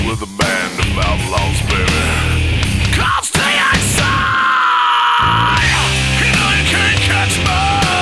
with a band of outlaws, baby. Come stay outside. You know you can't catch me.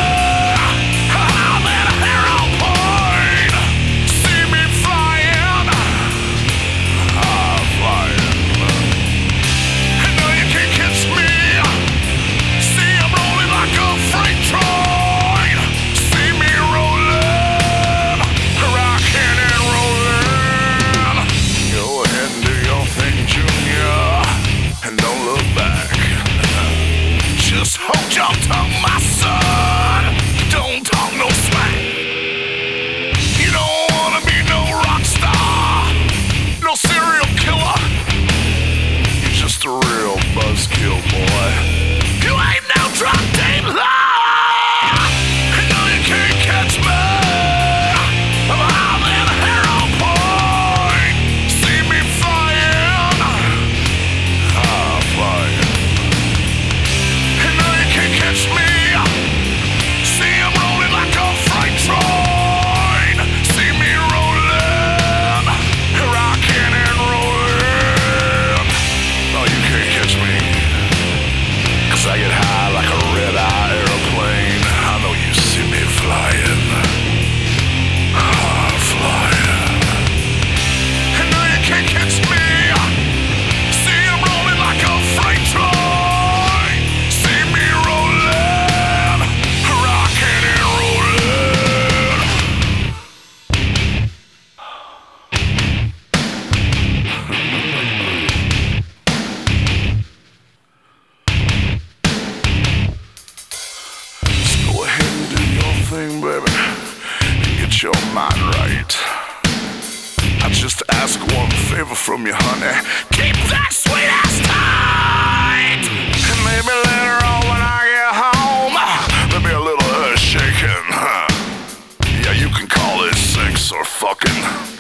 I'm at a aeroplane. See me flying. I'm flying. You know you can't catch me. See I'm rolling like a freight train. See me rolling, rocking and rolling. Go ahead and do your thing, Junior, and don't look back. Just hold your tongue, my son. Don't talk no smack. You don't wanna be no rock star, no serial killer. You're just a real buzzkill, boy. You ain't no drop dealer. You know you can't catch me. I'm in a aeroplane. See me flying. I'm flying. You know you can't catch me. See I'm rolling like a freight train. See me rolling, rocking and rolling. No, you can't catch me. 'Cause I get high like a red-eye aeroplane. I know you see me flying. I'm flying. You know you can't catch me. See I'm rolling like a freight train. See me rolling, rocking and rolling. Just go ahead and do your thing, baby, and get your mind right. I just ask one favor from you, honey. Keep that sweet ass tight. And maybe later on when I get home, there'll be a little earth shaking. Yeah, you can call it sex or fucking.